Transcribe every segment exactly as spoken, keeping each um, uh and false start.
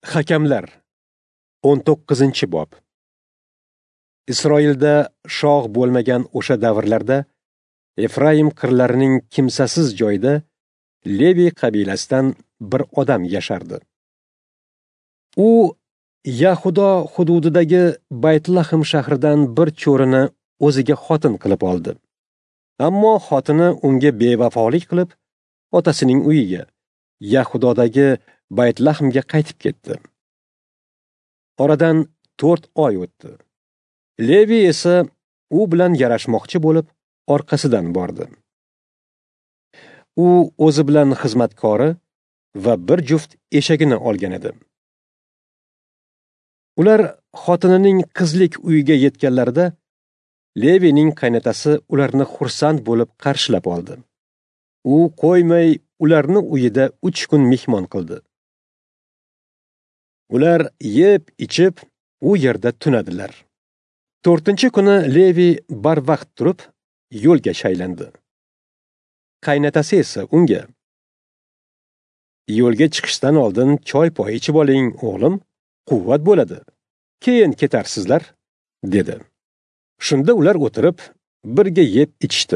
Hakamlar o'n to'qqizinchi bob. Isroilda shoh bo'lmagan o'sha davrlarda Efraim qirlarining kimsasiz joyida Levi qabilasidan bir odam yashardi. U Yahudo hududidagi Baytlahem shahridan bir cho'rini o'ziga xotin qilib oldi. Ammo xotini unga bevafolik qilib, otasining uyiga, Yahudodagi Baytlahemga qaytib ketdi. Oradan to'rt oy o'tdi. Levi esa u bilan yarashmoqchi bo'lib, orqasidan bordi. U o'zi bilan xizmatkori va bir juft eshagini olgan edi. Ular xotinining qizlik uyiga yetganlarida Levining qaynotasi ularni xursand bo'lib qarshilab oldi. U qo'ymay ularni uyida uch kun mehmon qildi. Ular yeb, ichib, u yerda tunadilar. to'rtinchi kuni Levi barvaqt turib, yo'lga shaylandi. Qaynotasi esa unga: "Yo'lga chiqishdan oldin choy-poy ichib oling, o'g'lim, quvvat bo'ladi. Keyin ketarsizlar", dedi. Shunda ular o'tirib, birga yeb ichishdi.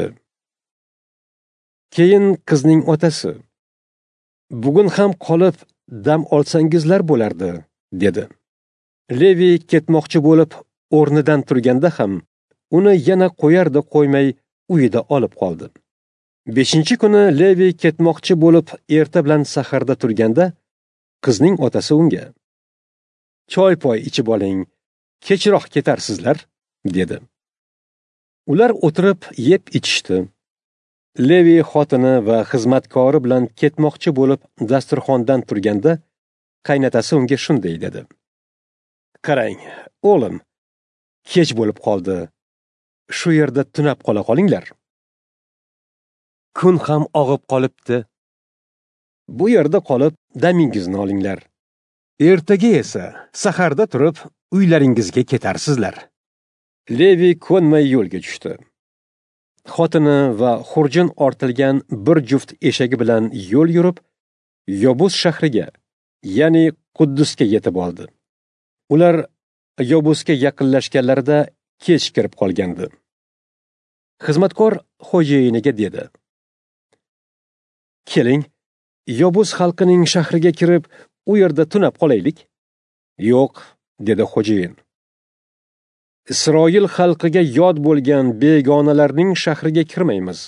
Keyin qizning otasi: "Bugun ham qolib dam olsangizlar bo'lardi", dedi. Levi ketmoqchi bo'lib, o'rnidan turganda ham uni yana qo'yarda qo'ymay uyida olib qoldi. beshinchi kuni Levi ketmoqchi bo'lib, erta bilan saharda turganda qizning otasi unga: "Choy-poy ichib oling, kechroq ketarsizlar", dedi. Ular o'tirib yeb ichishdi. Levi xotini va xizmatkori bilan ketmoqchi bo'lib dasturxondan turganda qaynotasi unga shunday dedi: "Qarang, o'g'lim, kech bo'lib qoldi. Shu yerda tunab qola qolinglar. Kun ham og'ib qolibdi. Bu yerda qolib damingizni olinglar. Ertaga esa saharda turib uylaringizga ketarsizlar." Levi ko'nmay yo'lga tushdi. Xotini va xurjun ortilgan bir juft eshagi bilan yo'l yurib, Yobus shahriga, ya'ni Quddusga yetib oldi. Ular Yobusga yaqinlashganlarida kech kirib qolgandi. Xizmatkor xo'jayiniga dedi: "Keling, Yobus xalqining shahriga kirib, u yerda tunab qolaylik." "Yo'q", dedi xo'jayin. "Isroil xalqiga yod bo'lgan begonalarning shahriga kirmaymiz.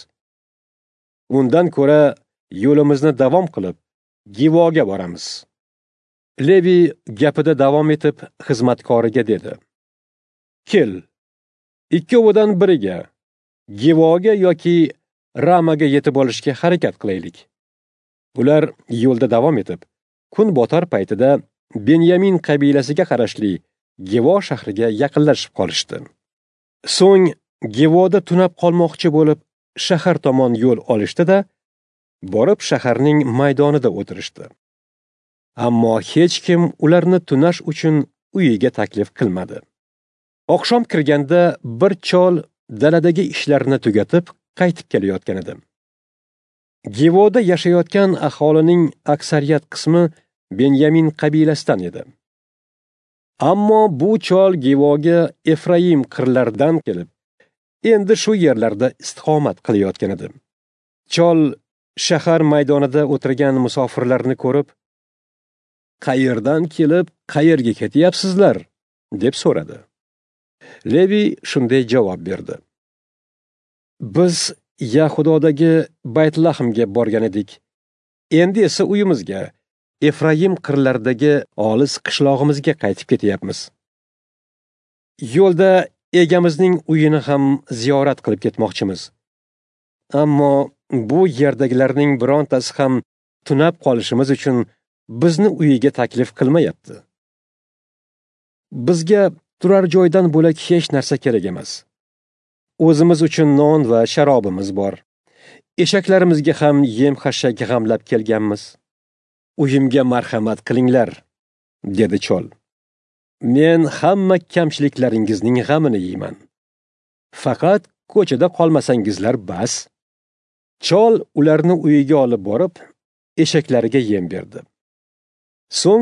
Undan ko'ra yo'limizni davom qilib, Givoga boramiz." Levi gapida davom etib xizmatkoriga dedi: "Kel, ikkovidan biriga, Givoga yoki Ramaga yetib olishga harakat qilaylik." Ular yo'lda davom etib, kun botar paytida Benyamin qabilasiga qarashli Givo shahriga yaqinlashib qolishdi. So'ng Givoda tunab qolmoqchi bo'lib, shahar tomon yo'l olishdi-da, borib shaharning maydonida o'tirishdi. Ammo hech kim ularni tunash uchun uyiga taklif qilmadi. Oqshom kirganda bir chol daladagi ishlarini tugatib qaytib kelayotgan edi. Givoda yashayotgan aholining aksariyat qismi Benyamin qabilasidan edi. Ammo bu chol Givoga Efraim qirlaridan kelib, endi shu yerlarda istiqomat qilayotgan edi. Chol shahar maydonida o'tirgan musofirlarni ko'rib: "Qayerdan kelib, qayerga ketyapsizlar?" deb so'radi. Levi shunday javob berdi: "Biz Yahudodagi Baytlahemga borgan edik. Endi esa uyimizga, Efraim qirlaridagi olis qishlog'imizga qaytib ketyapmiz. Yo'lda egamizning uyini ham ziyorat qilib ketmoqchimiz. Ammo bu yerdagilarning birontasi ham tunab qolishimiz uchun bizni uyiga taklif qilmayapti. Bizga turar joydan bo'lak hech narsa kerak emas. O'zimiz uchun non va sharobimiz bor. Eshaklarimizga ham yem-xashak g'amlab kelganmiz. Uyimga marhamat qilinglar", dedi chol. "Men hamma kamchiliklaringizning g'amini yeyman. Faqat ko'chada qolmasangizlar bas." Chol ularni uyiga olib borib, eshaklariga yem berdi. So'ng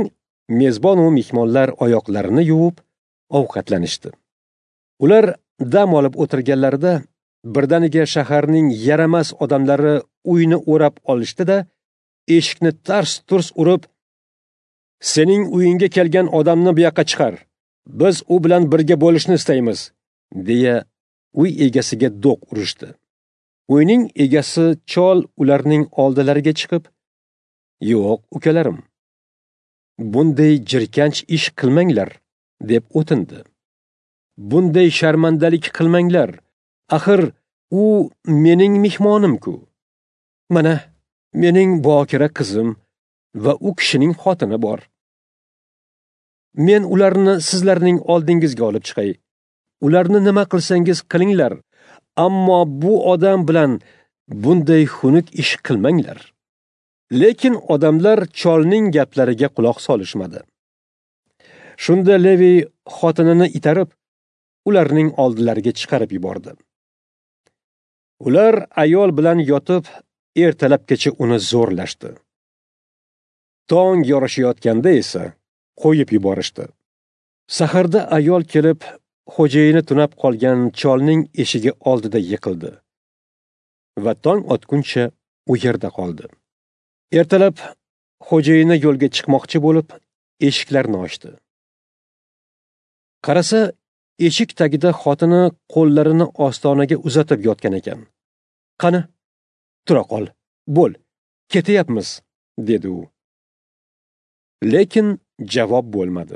mezbon va mehmonlar oyoqlarini yuvib, ovqatlanishdi. Ular dam olib o'tirganlarida birdaniga shaharning yaramas odamlari uyni o'rab olishdi-da, eshikni tars-turs urib, "Sening uyingga kelgan odamni bu yoqqa chiqar. Biz u bilan birga bo'lishni istaymiz", deya uy egasiga do'q urishdi. Uyning egasi chol ularning oldilariga chiqib, "Yo'q, ukalarim, bunday jirkanch ish qilmanglar", deb o'tindi. "Bunday sharmandalik qilmanglar. Axir u mening mehmonim-ku. Mana, mening bokira qizim va u kishining xotini bor. Men ularni sizlarning oldingizga olib chiqay. Ularni nima qilsangiz qilinglar, ammo bu odam bilan bunday xunuk ish qilmanglar." Lekin odamlar cholning gaplariga quloq solishmadi. Shunda Levi xotinini itarib, ularning oldilariga chiqarib yubordi. Ular ayol bilan yotib, ertalabgacha uni zo'rlashdi. Tong yorishayotganda esa qo'yib yuborishdi. Saharda ayol kelib, xo'jayini tunab qolgan cholning eshigi oldida yiqildi va tong otguncha u yerda qoldi. Ertalab xo'jayini yo'lga chiqmoqchi bo'lib, eshiklarni ochdi. Qarasa, eshik tagida xotini qo'llarini ostonaga uzatib yotgan ekan. "Qani, tura qol, bo'l, ketayapmiz", dedi u. Lekin javob bo'lmadi.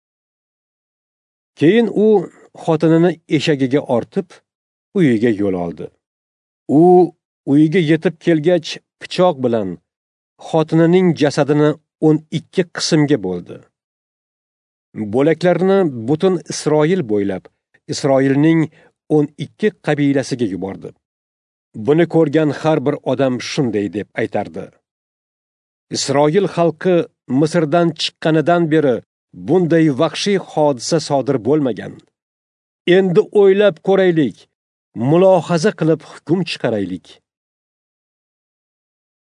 Keyin u xotinini eshagiga ortib, uyiga yo'l oldi. U uyiga yetib kelgach, pichoq bilan xotinining jasadini o'n ikki qismga bo'ldi. Bo'laklarini butun Isroil bo'ylab Isroilning o'n ikki qabilasiga yubordi. Buni ko'rgan har bir odam shunday deb aytardi: "Isroil xalqi Misrdan chiqqanidan beri bunday vahshiy hodisa sodir bo'lmagan. Endi o'ylab ko'raylik, mulohaza qilib hukm chiqaraylik."